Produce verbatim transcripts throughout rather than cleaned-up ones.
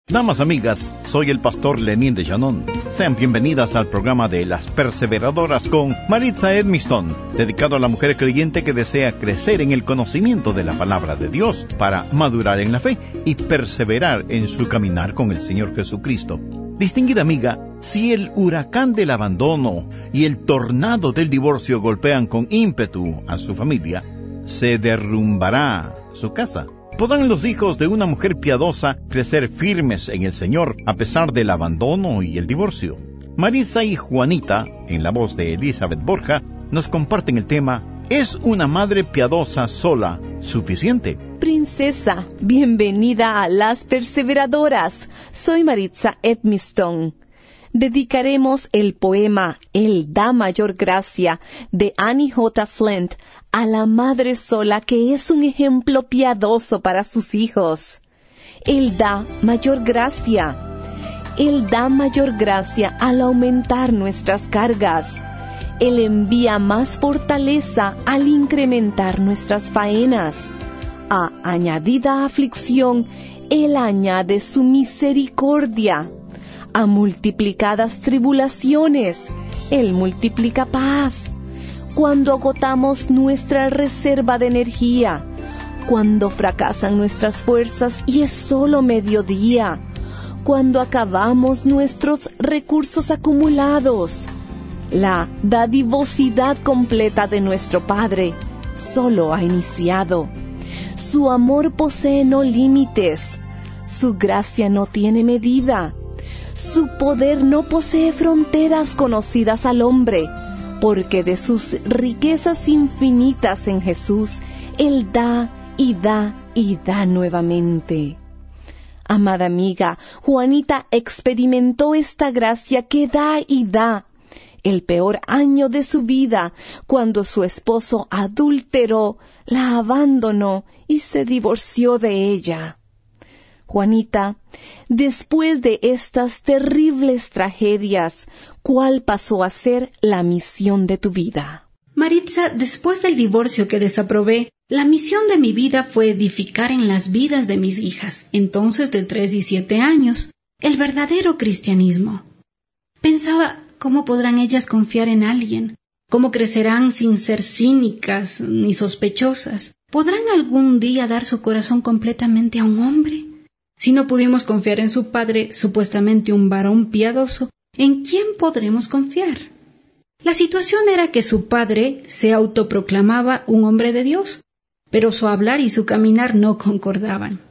Damas amigas, soy el pastor Lenín de Llanón. Sean bienvenidas al programa de Las Perseveradoras con Maritza Edmiston, dedicado a la mujer creyente que desea crecer en el conocimiento de la palabra de Dios para madurar en la fe y perseverar en su caminar con el Señor Jesucristo. Distinguida amiga, si el huracán del abandono y el tornado del divorcio golpean con ímpetu a su familia, se derrumbará su casa. ¿Podrán los hijos de una mujer piadosa crecer firmes en el Señor a pesar del abandono y el divorcio? Maritza y Juanita, en la voz de Elizabeth Borja, nos comparten el tema ¿Es una madre piadosa sola suficiente? Princesa, bienvenida a Las Perseveradoras. Soy Maritza Edmiston. Dedicaremos el poema Él da mayor gracia de Annie J. Flint a la madre sola que es un ejemplo piadoso para sus hijos. Él da mayor gracia. Él da mayor gracia al aumentar nuestras cargas. Él envía más fortaleza al incrementar nuestras faenas. A añadida aflicción, Él añade su misericordia. A multiplicadas tribulaciones, Él multiplica paz. Cuando agotamos nuestra reserva de energía, cuando fracasan nuestras fuerzas y es solo mediodía, cuando acabamos nuestros recursos acumulados, la dadivosidad completa de nuestro Padre solo ha iniciado. Su amor posee no límites, su gracia no tiene medida. Su poder no posee fronteras conocidas al hombre, porque de sus riquezas infinitas en Jesús, Él da y da y da nuevamente. Amada amiga, Juanita experimentó esta gracia que da y da. El peor año de su vida, cuando su esposo adulteró, la abandonó y se divorció de ella. Juanita, después de estas terribles tragedias, ¿cuál pasó a ser la misión de tu vida? Maritza, después del divorcio que desaprobé, la misión de mi vida fue edificar en las vidas de mis hijas, entonces de tres y siete años, el verdadero cristianismo. Pensaba, ¿cómo podrán ellas confiar en alguien? ¿Cómo crecerán sin ser cínicas ni sospechosas? ¿Podrán algún día dar su corazón completamente a un hombre? Si no pudimos confiar en su padre, supuestamente un varón piadoso, ¿en quién podremos confiar? La situación era que su padre se autoproclamaba un hombre de Dios, pero su hablar y su caminar no concordaban.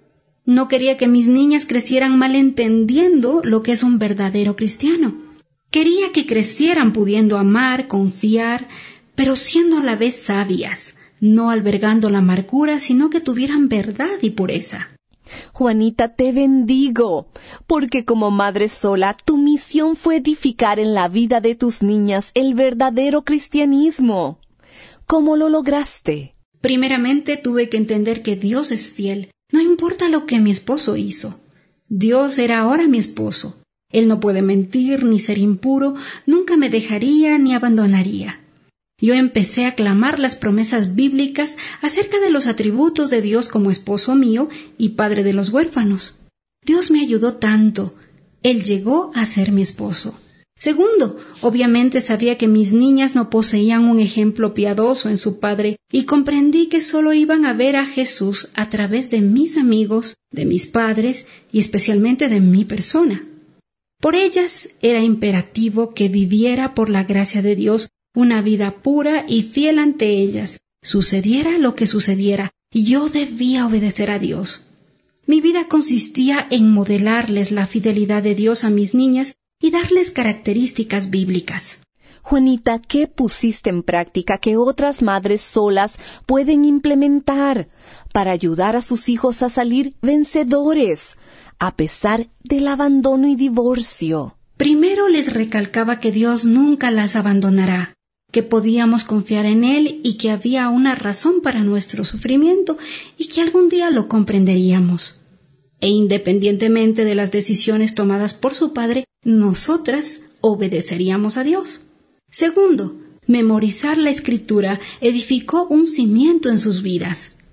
No quería que mis niñas crecieran malentendiendo lo que es un verdadero cristiano. Quería que crecieran pudiendo amar, confiar, pero siendo a la vez sabias, no albergando la amargura, sino que tuvieran verdad y pureza. Juanita, te bendigo, porque como madre sola, tu misión fue edificar en la vida de tus niñas el verdadero cristianismo. ¿Cómo lo lograste? Primeramente tuve que entender que Dios es fiel, no importa lo que mi esposo hizo. Dios era ahora mi esposo. Él no puede mentir ni ser impuro, nunca me dejaría ni abandonaría. Yo empecé a clamar las promesas bíblicas acerca de los atributos de Dios como esposo mío y padre de los huérfanos. Dios me ayudó tanto. Él llegó a ser mi esposo. Segundo, obviamente sabía que mis niñas no poseían un ejemplo piadoso en su padre y comprendí que solo iban a ver a Jesús a través de mis amigos, de mis padres y especialmente de mi persona. Por ellas era imperativo que viviera por la gracia de Dios una vida pura y fiel ante ellas. Sucediera lo que sucediera, yo debía obedecer a Dios. Mi vida consistía en modelarles la fidelidad de Dios a mis niñas y darles características bíblicas. Juanita, ¿qué pusiste en práctica que otras madres solas pueden implementar para ayudar a sus hijos a salir vencedores, a pesar del abandono y divorcio? Primero les recalcaba que Dios nunca las abandonará, que podíamos confiar en Él y que había una razón para nuestro sufrimiento y que algún día lo comprenderíamos. E independientemente de las decisiones tomadas por su padre, nosotras obedeceríamos a Dios. Segundo, memorizar la Escritura edificó un cimiento en sus vidas.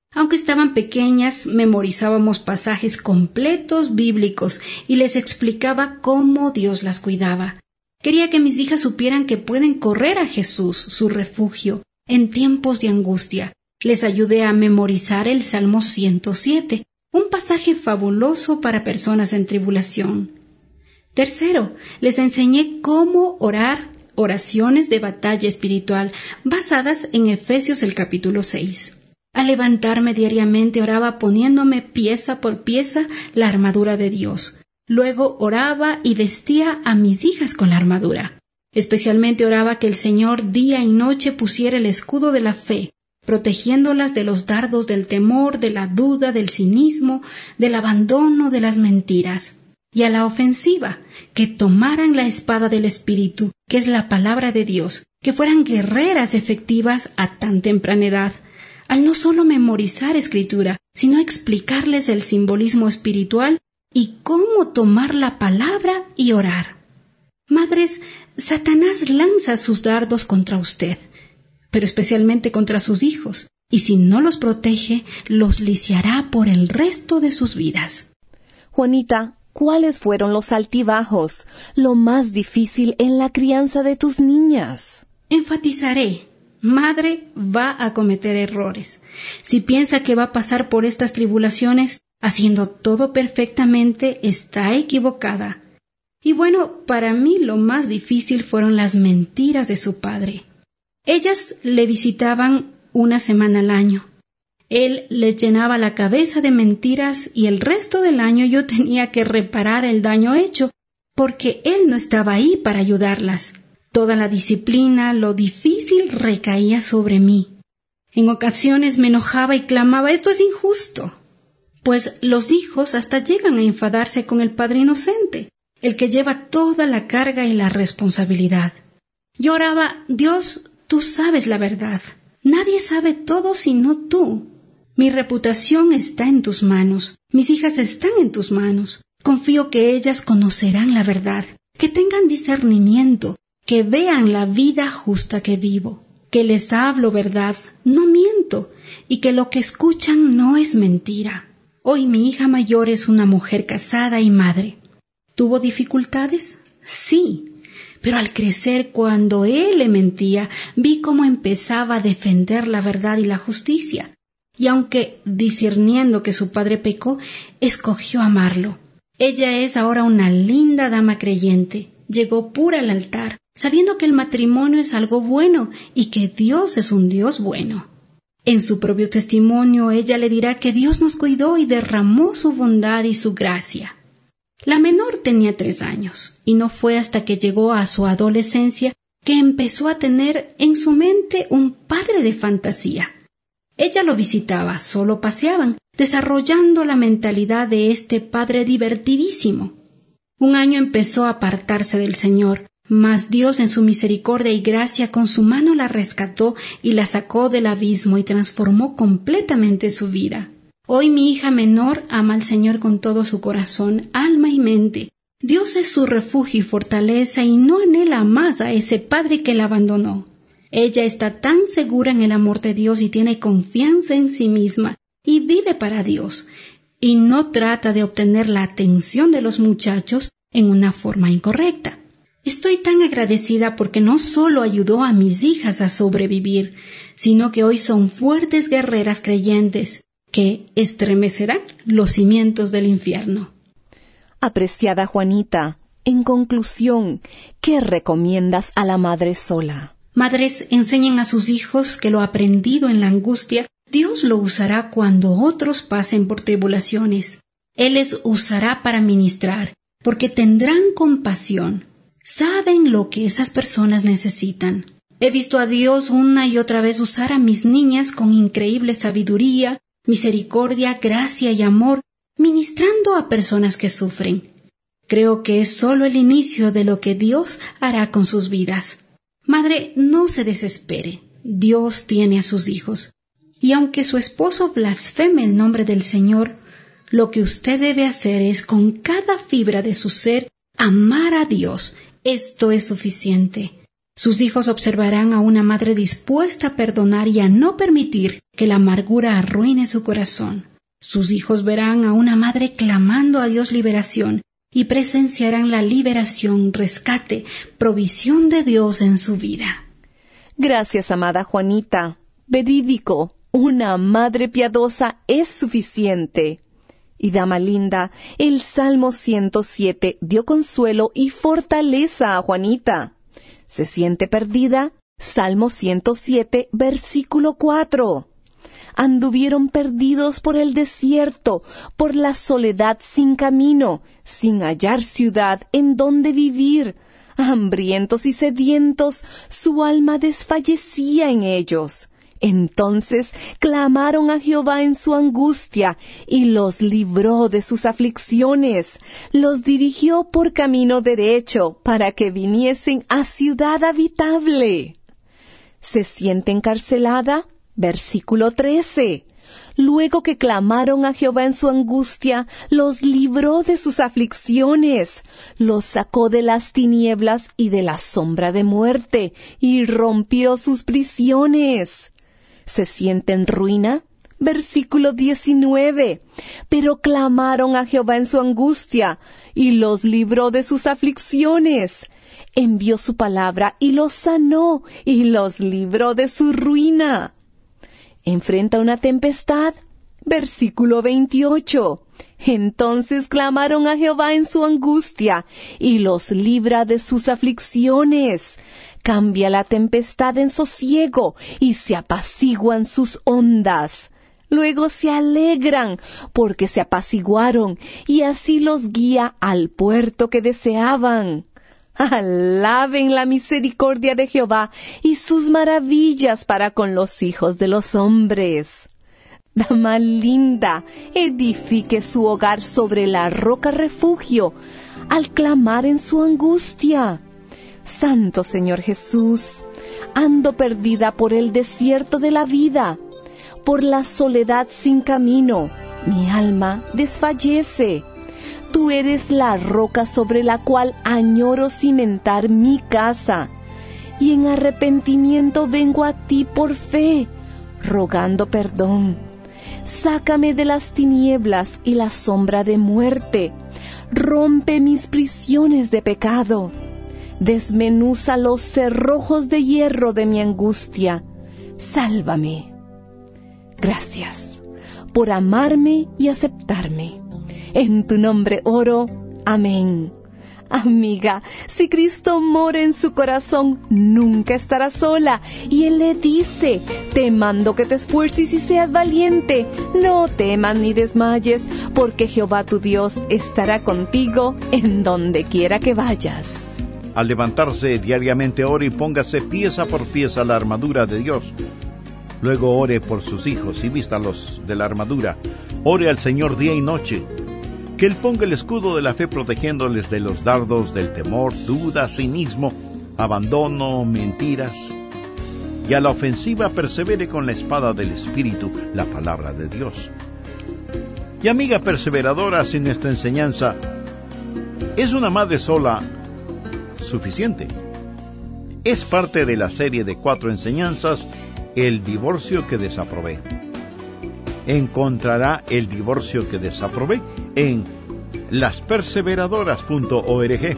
Aunque estaban pequeñas, memorizábamos pasajes completos bíblicos y les explicaba cómo Dios las cuidaba. Quería que mis hijas supieran que pueden correr a Jesús, su refugio, en tiempos de angustia. Les ayudé a memorizar el Salmo ciento siete, un pasaje fabuloso para personas en tribulación. Tercero, les enseñé cómo orar oraciones de batalla espiritual basadas en Efesios el capítulo seis. Al levantarme diariamente oraba poniéndome pieza por pieza la armadura de Dios. Luego oraba y vestía a mis hijas con la armadura. Especialmente oraba que el Señor día y noche pusiera el escudo de la fe, protegiéndolas de los dardos del temor, de la duda, del cinismo, del abandono, de las mentiras. Y a la ofensiva, que tomaran la espada del Espíritu, que es la palabra de Dios, que fueran guerreras efectivas a tan temprana edad, al no solo memorizar escritura, sino explicarles el simbolismo espiritual y cómo tomar la palabra y orar. Madres, Satanás lanza sus dardos contra usted, pero especialmente contra sus hijos, y si no los protege, los lisiará por el resto de sus vidas. Juanita, ¿cuáles fueron los altibajos, lo más difícil en la crianza de tus niñas? Enfatizaré, madre va a cometer errores. Si piensa que va a pasar por estas tribulaciones haciendo todo perfectamente, está equivocada. Y bueno, para mí lo más difícil fueron las mentiras de su padre. Ellas le visitaban una semana al año. Él les llenaba la cabeza de mentiras y el resto del año yo tenía que reparar el daño hecho, porque él no estaba ahí para ayudarlas. Toda la disciplina, lo difícil recaía sobre mí. En ocasiones me enojaba y clamaba, esto es injusto. Pues los hijos hasta llegan a enfadarse con el padre inocente, el que lleva toda la carga y la responsabilidad. Yo oraba, Dios, tú sabes la verdad. Nadie sabe todo sino tú. Mi reputación está en tus manos. Mis hijas están en tus manos. Confío que ellas conocerán la verdad, que tengan discernimiento, que vean la vida justa que vivo, que les hablo verdad, no miento, y que lo que escuchan no es mentira. Hoy mi hija mayor es una mujer casada y madre. ¿Tuvo dificultades? Sí, pero al crecer, cuando él le mentía, vi cómo empezaba a defender la verdad y la justicia. Y aunque discerniendo que su padre pecó, escogió amarlo. Ella es ahora una linda dama creyente. Llegó pura al altar, sabiendo que el matrimonio es algo bueno y que Dios es un Dios bueno. En su propio testimonio, ella le dirá que Dios nos cuidó y derramó su bondad y su gracia. La menor tenía tres años, y no fue hasta que llegó a su adolescencia que empezó a tener en su mente un padre de fantasía. Ella lo visitaba, solo paseaban, desarrollando la mentalidad de este padre divertidísimo. Un año empezó a apartarse del Señor, mas Dios en su misericordia y gracia con su mano la rescató y la sacó del abismo y transformó completamente su vida. Hoy mi hija menor ama al Señor con todo su corazón, alma y mente. Dios es su refugio y fortaleza y no anhela más a ese padre que la abandonó. Ella está tan segura en el amor de Dios y tiene confianza en sí misma y vive para Dios y no trata de obtener la atención de los muchachos en una forma incorrecta. Estoy tan agradecida porque no solo ayudó a mis hijas a sobrevivir, sino que hoy son fuertes guerreras creyentes que estremecerán los cimientos del infierno. Apreciada Juanita, en conclusión, ¿qué recomiendas a la madre sola? Madres, enseñen a sus hijos que lo aprendido en la angustia, Dios lo usará cuando otros pasen por tribulaciones. Él les usará para ministrar, porque tendrán compasión. Saben lo que esas personas necesitan. He visto a Dios una y otra vez usar a mis niñas con increíble sabiduría, misericordia, gracia y amor, ministrando a personas que sufren. Creo que es solo el inicio de lo que Dios hará con sus vidas. Madre, no se desespere. Dios tiene a sus hijos. Y aunque su esposo blasfeme el nombre del Señor, lo que usted debe hacer es, con cada fibra de su ser, amar a Dios. Esto es suficiente. Sus hijos observarán a una madre dispuesta a perdonar y a no permitir que la amargura arruine su corazón. Sus hijos verán a una madre clamando a Dios liberación y presenciarán la liberación, rescate, provisión de Dios en su vida. Gracias, amada Juanita. Verídico, una madre piadosa es suficiente. Y dama linda, el Salmo ciento siete dio consuelo y fortaleza a Juanita. ¿Se siente perdida? Salmo ciento siete, versículo cuatro. Anduvieron perdidos por el desierto, por la soledad sin camino, sin hallar ciudad en donde vivir. Hambrientos y sedientos, su alma desfallecía en ellos. Entonces clamaron a Jehová en su angustia, y los libró de sus aflicciones. Los dirigió por camino derecho, para que viniesen a ciudad habitable. ¿Se siente encarcelada? Versículo trece. Luego que clamaron a Jehová en su angustia, los libró de sus aflicciones, los sacó de las tinieblas y de la sombra de muerte, y rompió sus prisiones. ¿Se siente en ruina? Versículo diecinueve. Pero clamaron a Jehová en su angustia, y los libró de sus aflicciones. Envió su palabra y los sanó, y los libró de su ruina. ¿Enfrenta una tempestad? Versículo veintiocho. Entonces clamaron a Jehová en su angustia, y los libra de sus aflicciones. Cambia la tempestad en sosiego, y se apaciguan sus ondas. Luego se alegran, porque se apaciguaron, y así los guía al puerto que deseaban. Alaben la misericordia de Jehová y sus maravillas para con los hijos de los hombres. Dama linda, edifique su hogar sobre la roca refugio, al clamar en su angustia. Santo Señor Jesús, ando perdida por el desierto de la vida, por la soledad sin camino, mi alma desfallece. Tú eres la roca sobre la cual añoro cimentar mi casa, y en arrepentimiento vengo a ti por fe, rogando perdón. Sácame de las tinieblas y la sombra de muerte, rompe mis prisiones de pecado, desmenuza los cerrojos de hierro de mi angustia, sálvame. Gracias por amarme y aceptarme. En tu nombre oro. Amén. Amiga, si Cristo mora en su corazón, nunca estará sola. Y Él le dice, te mando que te esfuerces y seas valiente. No temas ni desmayes, porque Jehová tu Dios estará contigo en donde quiera que vayas. Al levantarse diariamente, ore y póngase pieza por pieza la armadura de Dios. Luego ore por sus hijos y vístalos de la armadura. Ore al Señor día y noche. Que Él ponga el escudo de la fe protegiéndoles de los dardos del temor, duda, cinismo, abandono, mentiras. Y a la ofensiva persevere con la espada del Espíritu, la palabra de Dios. Y amiga perseveradora, sin esta enseñanza, ¿es una madre sola suficiente? Es parte de la serie de cuatro enseñanzas, El divorcio que desaprobé. Encontrará el divorcio que desaprobé en las perseveradoras punto org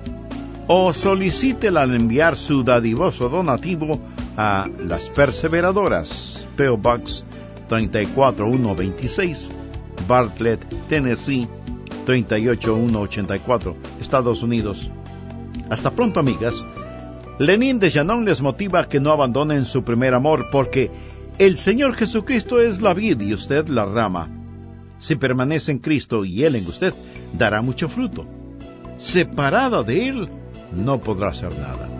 o solicítela al enviar su dadivoso donativo a Las Perseveradoras, P O Box tres cuatro uno dos seis, Bartlett, Tennessee tres ocho uno ocho cuatro, Estados Unidos. Hasta pronto, amigas. Lenín de Llanón les motiva a que no abandonen su primer amor, porque el Señor Jesucristo es la vid y usted la rama. Si permanece en Cristo y Él en usted, dará mucho fruto. Separada de Él, no podrá hacer nada.